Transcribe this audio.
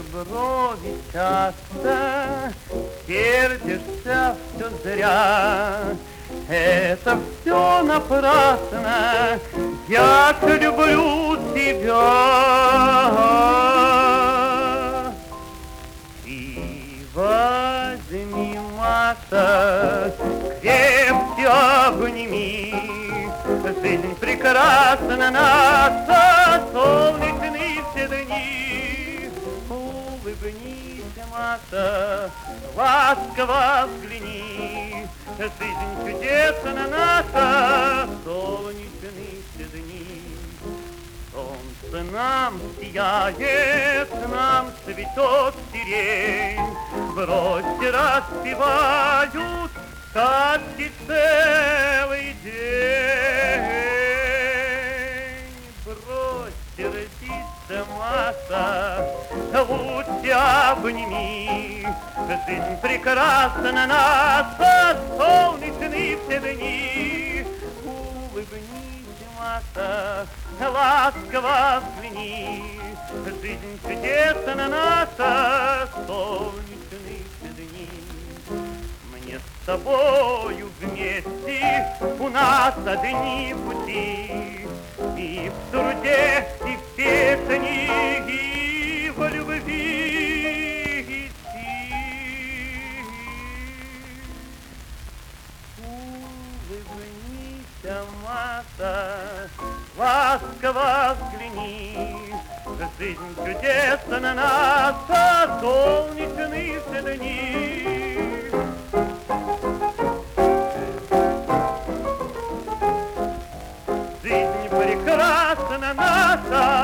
брови часто, сердишься все зря. Это все напрасно, я-то люблю тебя. И возьми, Маша, крепче обними. Жизнь прекрасна наша, солнечные все дни. Улыбнись, Маша, ласково взгляни. Жизнь чудесна наша, солнечные все дни. Солнце нам сияет, нам цветет сирень. Бросьте, распевают сказки целый день. Брось сердиться, Маша, лучше обними. Жизнь прекрасна наша, солнечные все дни. Улыбнись, Маша, ласково взгляни. Жизнь чудесна наша, солнечные все дни. Мне с тобою вместе у нас одни пути. И в труде, и в песне, и в любви идти. Улыбнись, Маша, ласково взгляни. Жизнь чудесна наша, солнечные все дни. Жизнь прекрасна наша,